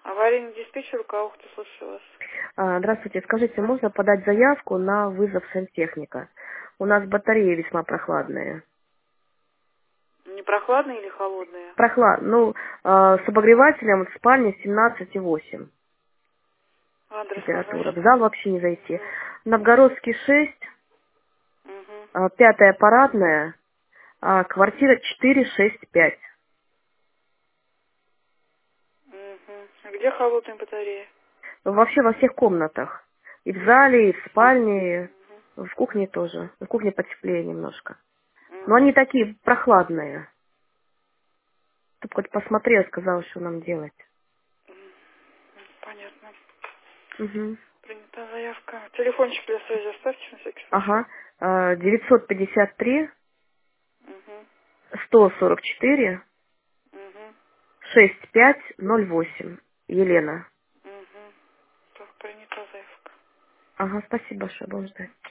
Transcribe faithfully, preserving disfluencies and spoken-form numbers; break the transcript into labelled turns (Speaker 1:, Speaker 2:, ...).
Speaker 1: Аварийный диспетчер, у кого кто слушаю вас?
Speaker 2: А, Здравствуйте. Скажите, можно подать заявку на вызов сантехника? У нас батареи весьма прохладные.
Speaker 1: Не прохладные или холодные?
Speaker 2: Прохлад, ну, а, с обогревателем в спальне семнадцать и восемь
Speaker 1: Адрес
Speaker 2: температура. В
Speaker 1: назначьте.
Speaker 2: зал вообще не зайти. Новгородский шесть,
Speaker 1: Угу.
Speaker 2: а, пятая парадная, а, квартира четыре шесть пять.
Speaker 1: Угу. Где холодные батареи?
Speaker 2: Вообще во всех комнатах. И в зале, и в спальне, и в кухне тоже. В кухне потеплее немножко. Но они
Speaker 1: Угу.
Speaker 2: такие прохладные. Тут хоть посмотрел, сказал, что нам делать.
Speaker 1: Понятно.
Speaker 2: Угу.
Speaker 1: Принята заявка. Телефончик для связи оставьте на всякий случай.
Speaker 2: Ага. А, девятьсот пятьдесят три
Speaker 1: Угу.
Speaker 2: сто сорок четыре
Speaker 1: Угу.
Speaker 2: шесть пять ноль восемь. Елена.
Speaker 1: Угу. Так, принята заявка.
Speaker 2: Ага, спасибо большое, будем ждать.